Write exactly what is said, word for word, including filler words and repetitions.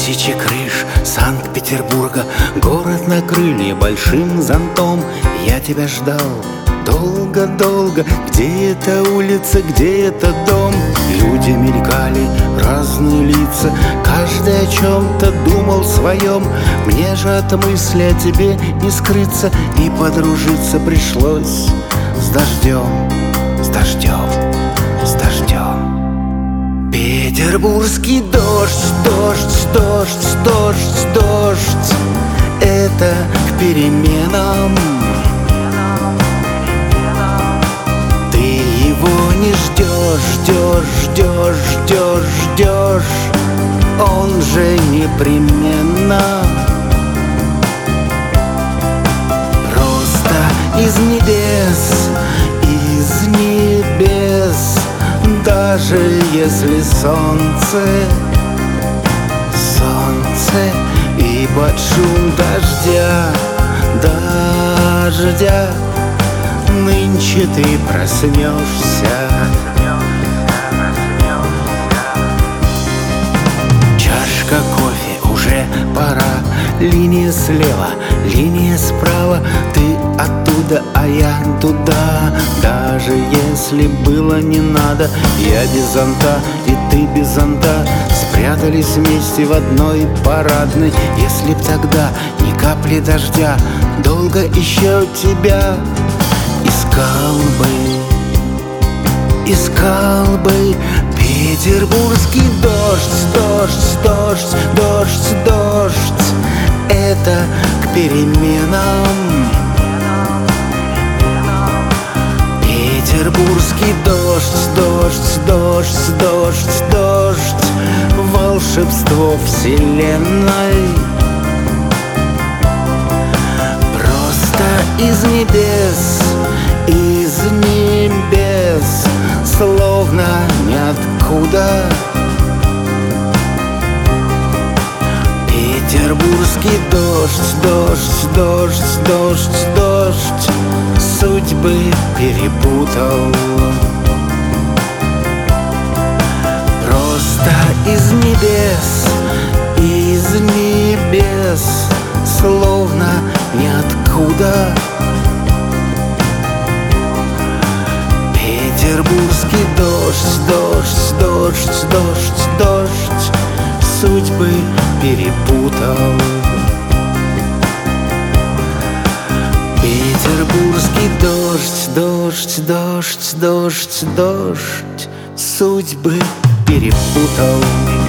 Тысячи крыш Санкт-Петербурга, город на крылья большим зонтом. Я тебя ждал долго-долго. Где эта улица, где этот дом? Люди мелькали, разные лица, каждый о чем-то думал своем. Мне же от мысли о тебе не скрыться, и подружиться пришлось с дождем, с дождем, с дождем. Петербургский дождь, дождь, дождь, дождь, дождь — это к переменам. Ты его не ждешь, ждешь, ждешь, ждешь, ждешь, он же непременно просто из небес, из небес. Даже если солнце, солнце и под шум дождя, дождя, нынче ты проснешься. Чашка кофе, уже пора. Линия слева, линия справа. Ты оттуда, а я туда. Даже если было не надо, я без зонта и ты без зонта, спрятались вместе в одной парадной. Если б тогда ни капли дождя, долго еще тебя искал бы, искал бы. Петербургский дождь, дождь, дождь, дождь, дождь — это к переменам. Петербургский дождь, дождь, дождь, дождь, дождь — волшебство вселенной. Просто из небес, из небес, словно ниоткуда. Петербургский дождь, дождь, дождь, дождь, дождь судьбы перепутал. Просто из небес, из небес, словно ниоткуда. Петербургский дождь, дождь, дождь, дождь, дождь судьбы перепутал. Петербургский дождь, дождь, дождь, дождь, дождь судьбы перепутал.